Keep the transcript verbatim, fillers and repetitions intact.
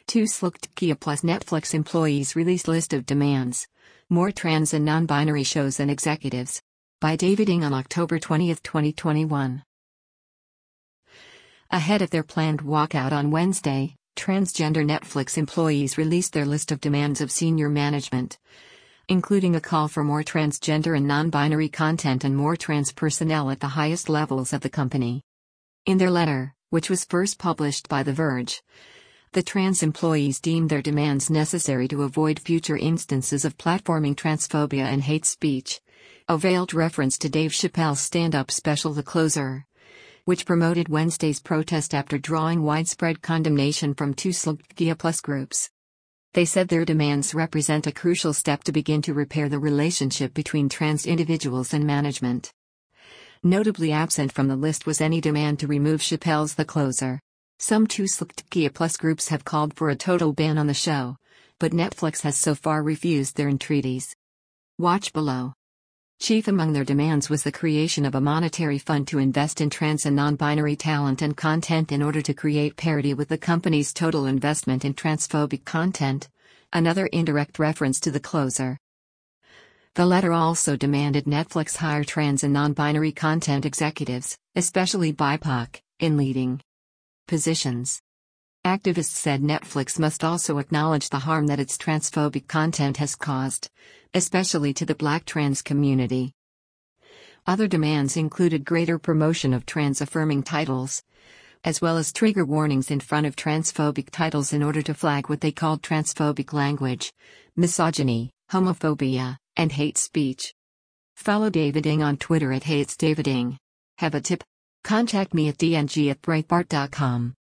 Two Slugtkia plus Netflix employees release list of demands. More trans and non-binary shows and executives. By David Ng on October twentieth, twenty twenty-one. Ahead of their planned walkout on Wednesday, transgender Netflix employees released their list of demands of senior management, including a call for more transgender and non-binary content and more trans personnel at the highest levels of the company. In their letter, which was first published by The Verge, the trans employees deemed their demands necessary to avoid future instances of platforming transphobia and hate speech, a veiled reference to Dave Chappelle's stand-up special The Closer, which promoted Wednesday's protest after drawing widespread condemnation from two Slugtkia plus groups. They said their demands represent a crucial step to begin to repair the relationship between trans individuals and management. Notably absent from the list was any demand to remove Chappelle's The Closer. Some two Slugtkia plus groups have called for a total ban on the show, but Netflix has so far refused their entreaties. Watch below. Chief among their demands was the creation of a monetary fund to invest in trans and non-binary talent and content in order to create parity with the company's total investment in transphobic content, another indirect reference to The Closer. The letter also demanded Netflix hire trans and non-binary content executives, especially B I P O C, in leading positions. Activists said Netflix must also acknowledge the harm that its transphobic content has caused, especially to the Black trans community. Other demands included greater promotion of trans-affirming titles, as well as trigger warnings in front of transphobic titles in order to flag what they called transphobic language, misogyny, homophobia, and hate speech. Follow David Ng on Twitter at HatesDavidNg. Have a tip? Contact me at d n g at breitbart dot com.